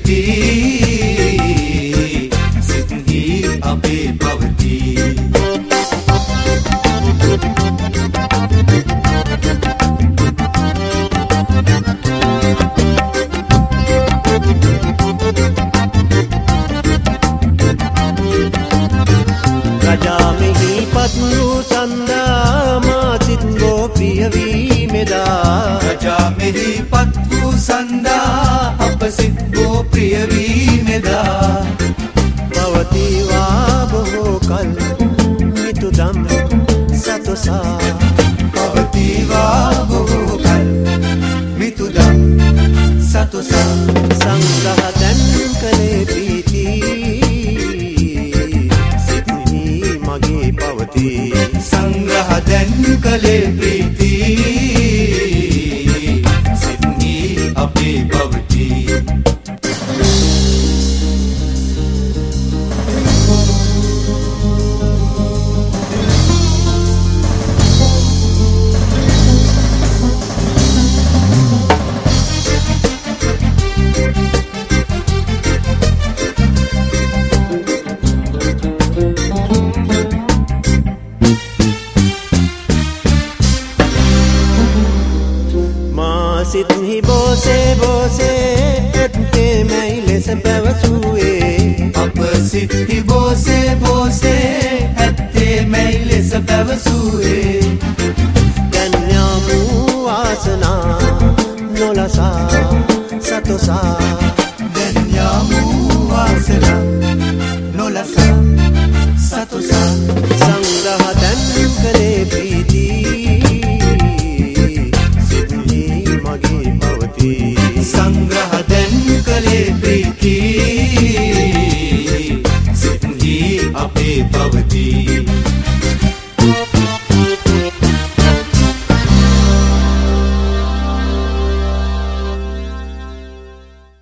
ප්‍රීති සිත්හි අපේ පවතී රජා මෙහි පත්රු සන්දා මා සිත් ගෝ ප්‍රිය වීමෙදා රජා මෙහි පත්රු සන්දා අප සිත් ගෝ ප්‍රිය වීමෙදා පවතිවා බොහෝ කල් මිතුදම් සතොසා පවතිවා බොහෝ කල් මිතුදම් සතොසා සංග්‍රහ දැන් කලේ ප්‍රීති සිත්හි මගේ පවතී සංග්‍රහ දැන් කලේ ප්‍රීති සිත්හි අපේ පවතී සිත්හි බෝසේ බෝසේ ඇත්තේ මැයි ලෙස පැවසුවේ අප සිත්හි බෝසේ බෝසේ